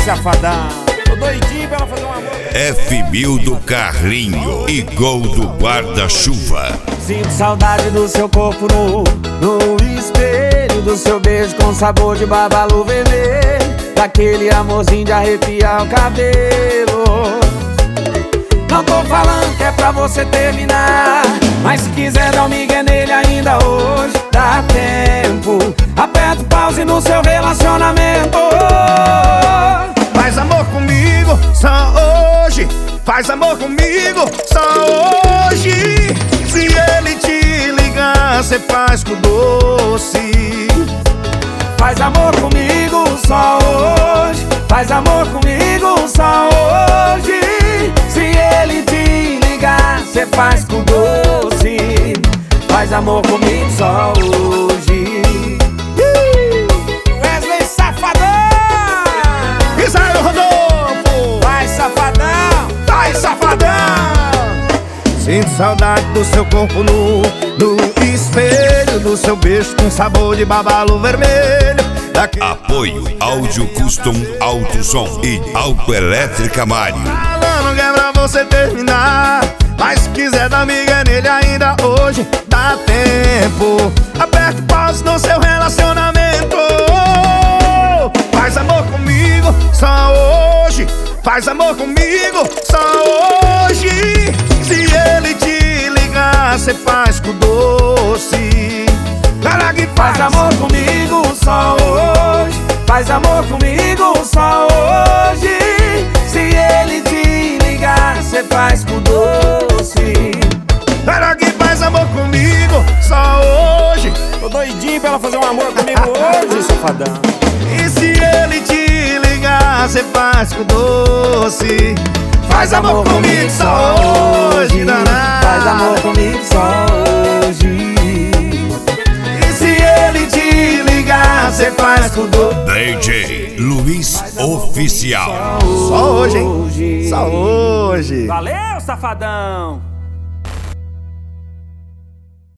safadão. Tô doidinho pra ela fazer um amor. F1000 do carrinho e gol do guarda-chuva. Sinto saudade do seu corpo no espelho, do seu beijo com sabor de babalu vermelho, daquele amorzinho de arrepiar o cabelo. Não tô falando que é pra você terminar, mas se quiser dar um migué nele ainda hoje, dá tempo. Aperta o pause no seu relacionamento. Faz amor comigo só hoje, faz amor comigo só hoje. Se ele te ligar, cê faz com doce. Faz amor comigo só hoje, faz amor comigo só hoje. Se ele te ligar, cê faz com doce. Faz amor comigo só hoje. Wesley Safadão! Israel Rodolfo! Vai safadão! Vai safadão! Sinto saudade do seu corpo no espelho, do seu beijo com sabor de babalu vermelho. Apoio Áudio Custom Alto Som e Autoelétrica Mário. Falando que é pra você terminar, mas se quiser dar miga nele ainda hoje, dá tempo. Aperta o pause no seu relacionamento. Faz amor comigo só hoje, faz amor comigo só hoje. Se ele te ligar, cê faz com doce. Cara que Faz amor comigo só hoje, faz amor comigo só hoje. Se ele te ligar, cê faz com doce. Cara que faz amor comigo só hoje. Tô doidinho pra ela fazer um amor comigo hoje, safadão. E se ele te ligar, cê faz com doce. Faz amor comigo só hoje, danado. Faz amor comigo só hoje. Cê faz com dor. DJ Luiz Oficial. Só hoje, hein? Só hoje. Valeu, safadão!